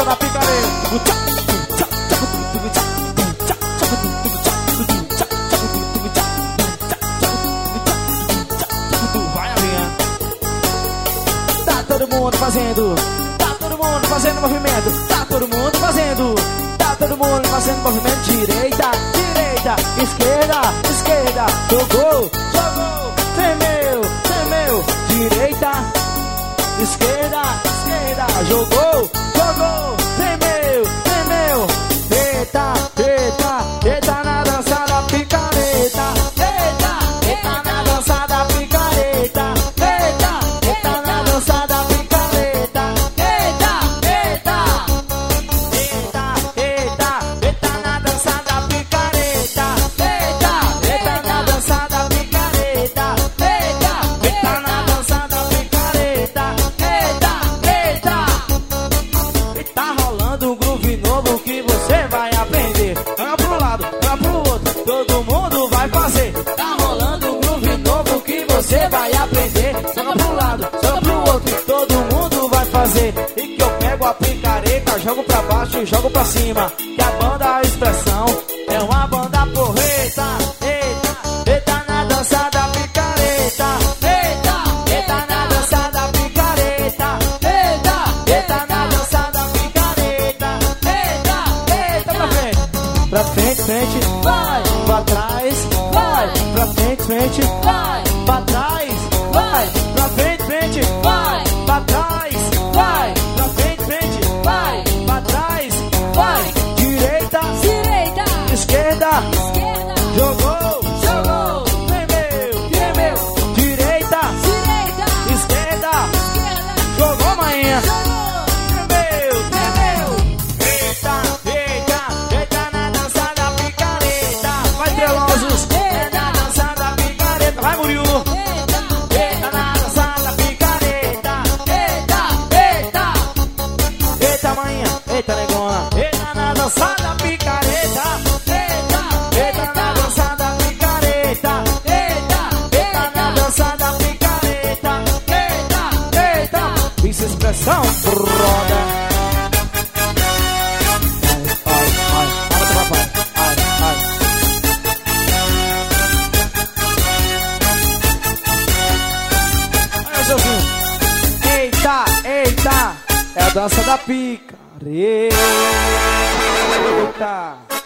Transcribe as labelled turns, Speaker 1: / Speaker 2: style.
Speaker 1: da picareta. Vai, Avinha. Tá todo mundo fazendo. Tá todo mundo fazendo movimento. Tá todo mundo fazendo. Tá todo mundo fazendo movimento. Direita, direita, esquerda, esquerda. Jogou, jogou. Tremeu, tremeu. Direita, esquerda, esquerda. Jogou, jogou. Tremeu, tremeu. Eita, eita, eita na dança da picareta. Eita, eita na dança da picareta. Eita, eita na dança da picareta. Eita, eita. Eita, eita, eita na dança da picareta. Eita, eita na dança da picareta. Eita, eita na dança da picareta. Eita, eita. E tá rolando um groove novo que você vai aprender. Vai pro lado, vai pro outro, todo mundo vai fazer. Tá rolando um groove novo que você vai aprender. Joga pro lado, joga pro outro, todo mundo vai fazer. E que eu pego a picareta, jogo pra baixo e jogo pra cima. Que a banda Expressão é uma banda porreta. Eita, eita na dança da picareta. Eita, eita na dança da picareta. Eita, eita na dança da picareta. Eita, eita pra frente. Pra frente, frente, vai. Pra trás, vai. Pra frente, frente, vai. Pra trás, vai. Pra frente, frente, vai. Pra trás, vai. Pra frente, frente, vai. Pra trás, vai. Direita,
Speaker 2: Direita,
Speaker 1: esquerda,
Speaker 2: esquerda,
Speaker 1: jogou,
Speaker 2: jogou,
Speaker 1: tremeu, tremeu. Direita,
Speaker 2: direita,
Speaker 1: esquerda,
Speaker 2: esquerda,
Speaker 1: jogou, manhã.
Speaker 2: jogou,
Speaker 1: Tremeu, tremeu. Eita, eita, eita na dança da picareta. Vai, Trelosos, é na dança da picareta. Vai, Murilo. Eita na dança da picareta. Eita, eita. Eita, manhã. Eita, negona. Eita na dança da picareta. Eita, eita na dança da picareta. Eita, eita na dança da picareta. Eita, eita. Isso é Expressão, roda. Ai, ai, ai. Bota, papai. Ai, ai. Olha, Josinho. Eita, eita. É a dança da picareta. Eita.